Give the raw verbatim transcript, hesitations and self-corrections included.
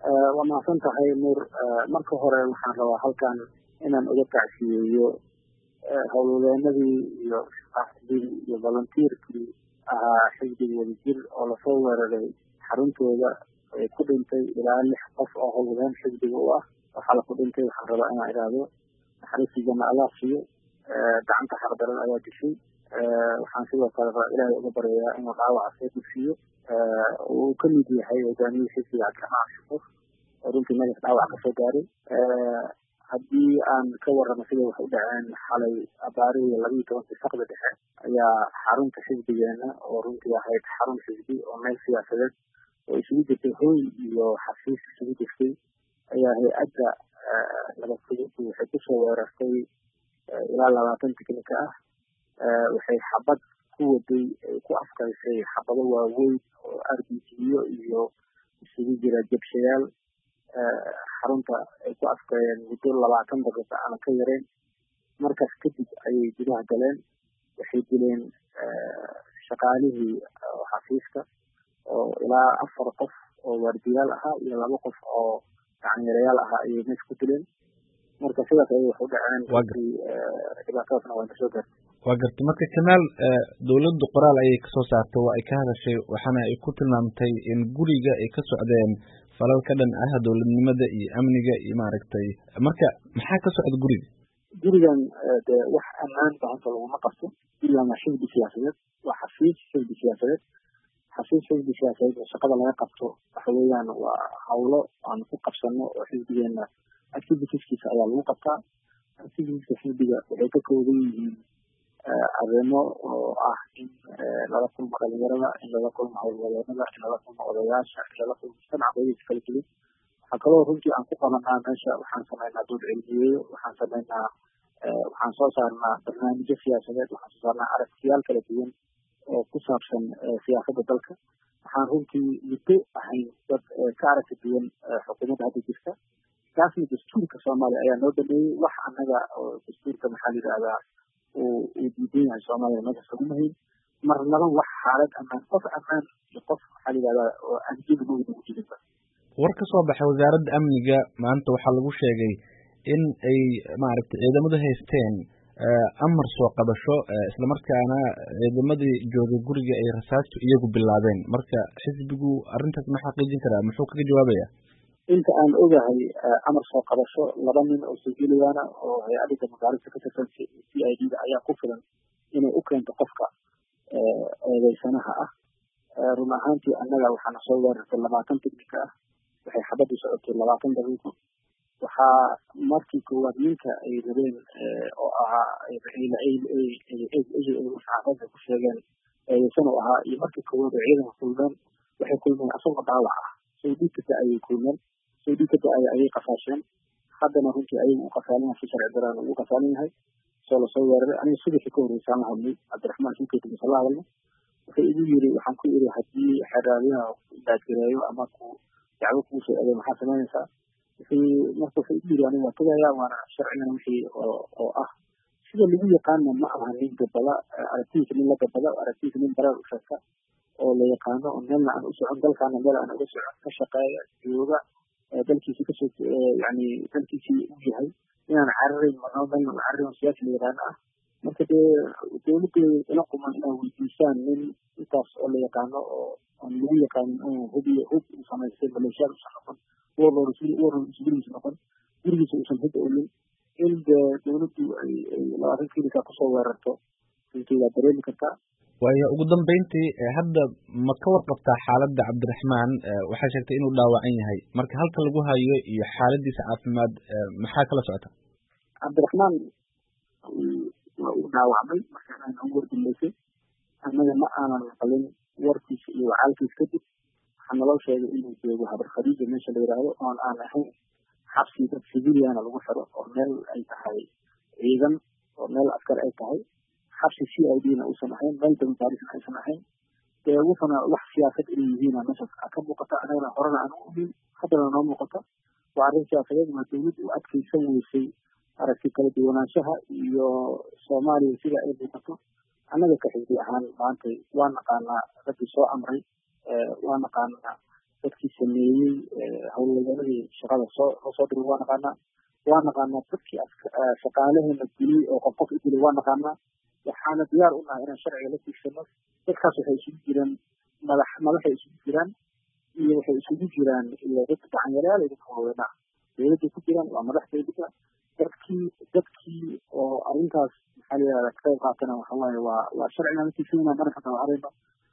waa mahadsan tahay nuur. marka hore waxaan rabaa halkan inaan uga tacsiyeeyo howlwadeenadii iyo shaqaalihii iyo volunteerkii ahaa xisbiga wadajir oo lasoo weeraray xaruntooda ay ku dhintay ilaa lix qof oo howlwadeen xisbiga u ah. waxaa la ku dhintay waxaan rabaa inaan idhaahdo naxariistii janna allah siiyo. gacanta xaqdaran ayaa dishay. waxaan sidoo kale rabaa ilaahay uga baryayaa inuu dhaawaca soo dugsiiyo. uu ka mid yahay hogaamiyihii xisbiga cabdiraxmaan shukuur oo runtii madax dhaawac kasoo gaaray. haddii aan ka warramo siday wax u dhaceen xalay abaarihii laba iyo tobankii saqda dhexe ayaa xarunta xisbigeena oo runtii ahayd xarun xisbi oo meel siyaasadeed oo isugu jirtay hooy iyo xafiis isugu jirtay ayaa hay-adda nabadgelyadu waxay kusoo weerartay ilaa labaatan tiknika ah. waxay xabad ku waday ay ku afkaysay xabado waaweyn oo r b t yo iyo isugu jira jabshayaal xarunta ay ku afkayeen muddo labaatan daqiiqa aan ka yareyn. markaas kadib ayay gudaha galeen. waxay dileen shaqaalihii xafiiska oo ilaa afar qof oo waardiyaal ahaa iyo laba qof oo gacanyarayaal ahaa ayay meesha ku dileen. marka sidaas ayay wax u dhaceen. dhibaatadaasna waa kasoo gaartay. waa gartay. marka jamaal, dowladdu qoraal ayay kasoo saartay waa ay ka hadashay waxaana ay ku tilmaamtay in guriga ay ka socdeen falal ka dhan ah dowladnimada iyo amniga iyo maaragtay. marka maxaa ka socda guriga? gurigan dee wax ammaan gacanta laguma qabto. gurigan waa xisbi siyaasadeed, waa xafiis xisbi siyaasadeed. xafiis xisbi siyaasadeed oo shaqada laga qabto waxa weeyaan waa hawlo aan ku qabsano oo xisbigeena activitieskiisa ayaa lagu qabtaa. activitieska xisbiga waxay ka kooban yihiin arrimo oo ah in lala kulmo dhalinyarada, in lala kulmo howlwadeenada, in lala kulmo odayaasha, in lala kulmo sanacdooyinka kala duwan. waxaa kaloo runtii aan ku qabanaa meesha waxaan samaynaa dood cilmiyeeyo, waxaan samaynaa waxaan soo saarnaa barnaamijyo siyaasadeed, waxaan soo saarnaa aragtiyaal kala duwan oo ku saabsan siyaasadda dalka. waxaan runtii muddo ahayn dad ka aragti duwan xukuumadda hadda jirta. taasna dastuurka soomaaliya ayaa noo dhameeyey. wax annaga oo dastuurka maxaa la yidhahdaa uu diidan yahay soomaaliya meesha sagumahayn marnaba wax xaalad ammaan qof ammaan iyo qof maxaa la yidhahdaa oo aan jibi nagu nagu jirinba. war ka soo baxay wasaaradda amniga maanta waxaa lagu sheegay in ay maaragtay ciidamadu haysteen amar soo qabasho islamarkaana ciidamadii joogay guriga ay rasaastu iyagu bilaabeen. marka xisbigu arrintaas ma xaqiijin karaa? muxuu kaga jawaabaya? inta aan ogahay amar soo qabasho laba nin oo siviiliyaana oo hay-adda damogaalista ka tirsan c i d da ayaa ku filan inay u keento qofka eedeysanaha ah. run ahaantii annaga waxaana soo weerartay labaatan tiknika ah. waxay xabadii socotay labaatan daqiiqo. waxaa markii koowaad ninka ay rabeen oo ahaa saxaafadda ku sheegeen eedeysan u ahaa iyo markii koowaad oo ciidanka kulmeen waxay kulmeen asagoo dhaawac ah. sawdikada ayay kulmeen. sawdikada ay ayay qafaasheen. haddana runtii ayagu u qafaalin yahay si sharci daraan ugu qafaalin yahay soo lasoo weeraray. aniga subaxii ka horreysaan la hadlay cabdiraxmaan shukeeti mise la hadalno. wuxuu igu yiri waxaan ku iri haddii xeraadiyaha baadgareeyo ama ku dacwo kuu soo eeday maxaa samaynaysaa? marka wuxuu igu yiri aniga waa tagayaa waana sharcigana wixii oo ah sida lagu yaqaana ma aha nin gabada aragtiisa nin la gabada aragtiisa nin barar u sheegta oo la yaqaano oo meelna aan u socon dalkaana meel aan uga socon ka shaqeeya jooga dalkiisii kasoo yani dalkiisii u yahay inaan cararin marnaba meelna u cararin oo siyaasi la yaqaano ah. marka dee dowladda ila quman inaa weydiisaan nin intaas oo la yaqaano oo aan lagu yaqaanin inuu hubiyo hub uu samaystay maleeshiyaad uusan noqon warlord isgurigiisa noqon gurigiisa uusan hidda olin in dee dowladdu ay labaatan kiilika kusoo weerarto runtii waa dareemi kartaa. waayo ugu dambeyntii hadda ma ka warqabtaa xaaladda cabdiraxmaan? waxaa sheegtay inuu dhaawacan yahay. marka halka lagu hayo iyo xaaladiisa caafimaad maxaa kala socota? cabdiraxmaan waa uu dhaawacmay markaan aan wardileysay. annaga ma aanan maqlin warkiisa iyo wacaalkiisa kadib. waxaa naloo sheegay inuu joogo habar khadiija meesha la yidhaahdo oon aan ahayn xabsi dad civiliana lagu xiro oo meel ay tahay ciidan oo meel askar ay tahay. xabsi c i d na uusan ahayn, meel damogaarisna aysan ahayn. dee wuxuna wax siyaasad inay yihiin meeshaas ka muuqata. anagana horena aan u ogeyn haddana noo muuqata. waa arrin siyaasadeed waa dowlad u adkaysan weysay aragti kala duwanaanshaha iyo soomaaliya sida ay muuqato. annaga ka xisbi ahaan maanta waa naqaanaa raggii soo amray waa naqaanaa dadkii sameeyey howlwadeennadii shaqada soo soo diray waa naqaanaa waa naqaanaa dadkii shaqaalaheena dilay oo qof qof u dilay waa naqaanaa waxaana diyaar u nahay inaan sharciga la tiigsano dadkaas waxay isugu jiraan madax madaxay isugu jiraan iyo waxay isugu jiraan iyo dad gacanyarayaal iyo dadka haweenaha dowladday ku jiraan waa madax dowladda dadkii dadkii oo arrintaas maxaa la yidhahdaa ka qayb qaatana waxa waaye waa waa sharcigaan la tiigsanayna marka tabacarayno